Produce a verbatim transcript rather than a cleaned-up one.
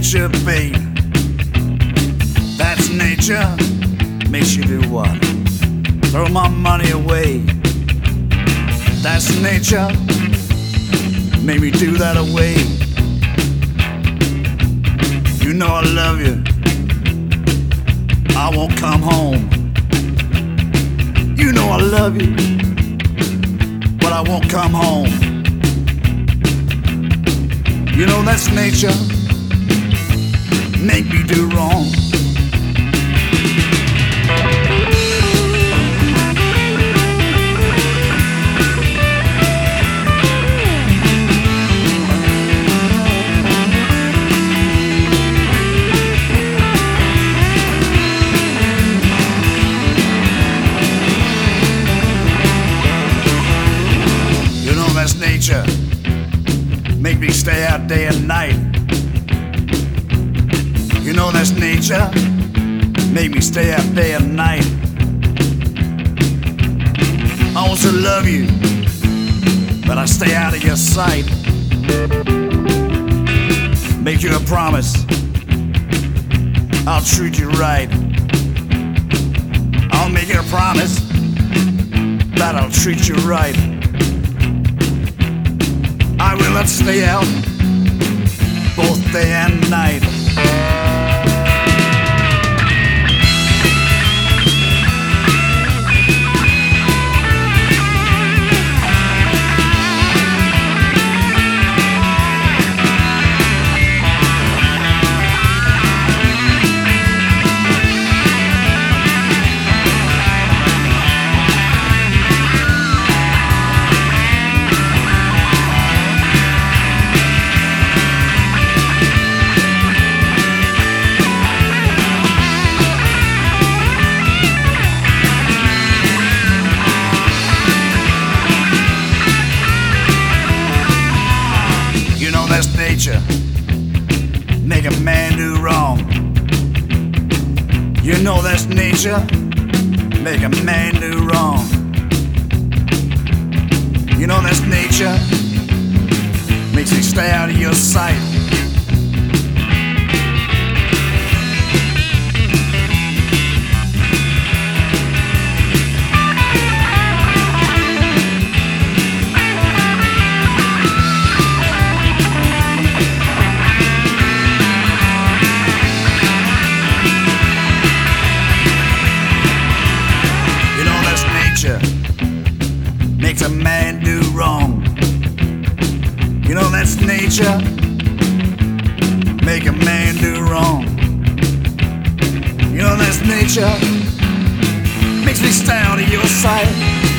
nature, babe. That's nature. Makes you do what? Throw my money away. That's nature. Make me do that away. You know I love you. I won't come home. You know I love you, but I won't come home. You know that's nature. Make me do wrong. That's nature. Make me stay out day and night. You know that's nature. Make me stay out day and night. I want to love you, but I stay out of your sight. Make you a promise, I'll treat you right. I'll make you a promise that I'll treat you right. I will not stay out both day and night. That's nature. Make a man do wrong. You know that's nature. Make a man do wrong. You know that's nature. Makes me stay out of your sight. Makes a man do wrong. You know that's nature. Make a man do wrong. You know that's nature. Makes me stay out of your sight.